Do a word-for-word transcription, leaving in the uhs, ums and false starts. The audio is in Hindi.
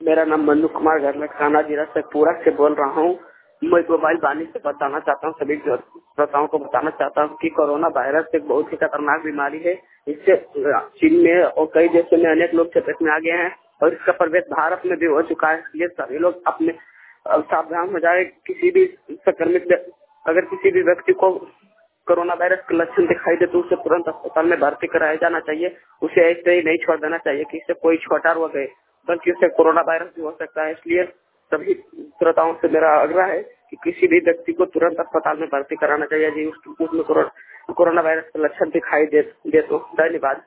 मेरा नाम मनु कुमार घरलटकाना जिला शेखपुरा से बोल रहा हूँ। मैं मोबाइल वाणी से बताना चाहता हूँ, सभी श्रोताओं को बताना चाहता हूँ कि कोरोना वायरस एक बहुत ही खतरनाक बीमारी है। इससे चीन में और कई देशों में अनेक लोग चपेट में आ गए हैं और इसका प्रवेश भारत में भी हो चुका है। इसलिए सभी लोग अपने सावधान हो जाए। किसी भी संक्रमित अगर किसी भी व्यक्ति को कोरोना वायरस के लक्षण दिखाई दे तो उसे तुरंत अस्पताल में भर्ती कराया जाना चाहिए। उसे ऐसे ही नहीं छोड़ देना चाहिए कि इससे कोई छोटा रोग है, बल्कि उससे कोरोना वायरस भी हो सकता है। इसलिए सभी श्रोताओं से मेरा आग्रह है कि किसी भी व्यक्ति को तुरंत अस्पताल में भर्ती कराना चाहिए जी उसमें कोरोना वायरस के लक्षण दिखाई दे, दे तो। धन्यवाद।